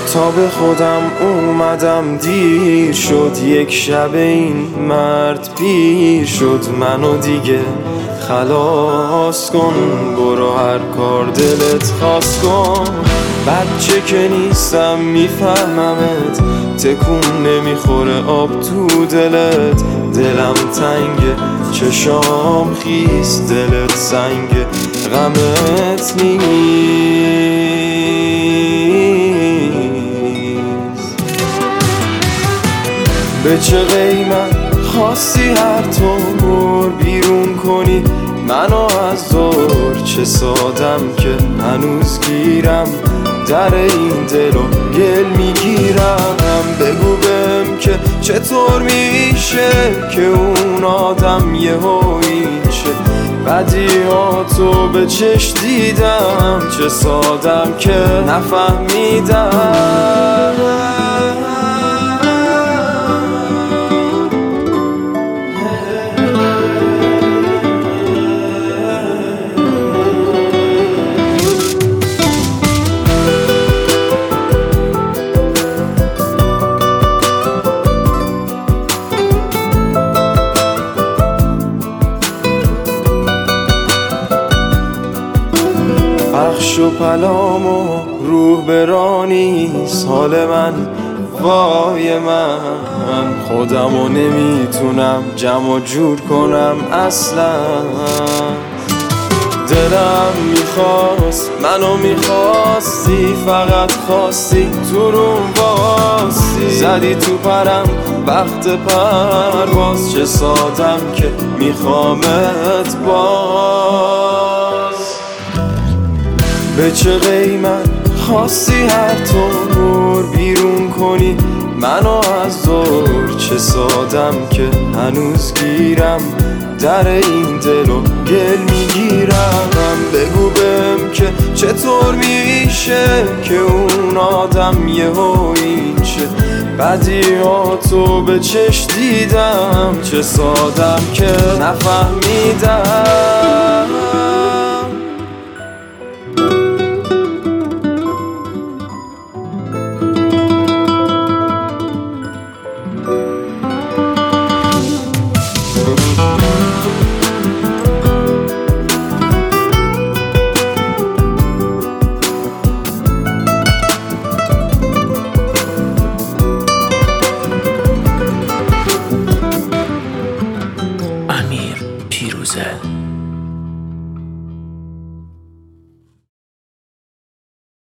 تا به خودم اومدم دیر شد، یک شب این مرد پیر شد. منو دیگه خلاص کن، برو هر کار دلت خواست کن. بچه که نیستم میفهممت، تکون نمیخوره آب تو دلت. دلم تنگه چشام خیس، دلت سنگه غمت نیست. به چه قیمت خواستی هر طور بیرون کنی منو از دور؟ چه سادم که هنوز گیرم در این دلو گل میگیرم. بگو بهم که چطور میشه که اون آدم یهو این شه؟ بدیهاتو به چش دیدم، چه سادم که نفهمیدم. پخش و پلام و روح برانیست حال من، وای من خودمو نمیتونم جمع جور کنم اصلا. دلم میخواست منو میخواستی، فقط خواستی تو روم باستی. زدی تو پرم وقت پرواز، چه سادم که میخوامت باز. به چه قیمت خواستی هر طور بیرون کنی منو از دور؟ چه سادم که هنوز گیرم در این دلو گل میگیرم. بگو بهم که چطور میشه که اون آدم یهو این شه؟ بدیهاتو به چش دیدم، چه سادم که نفهمیدم. امیر پیروزه.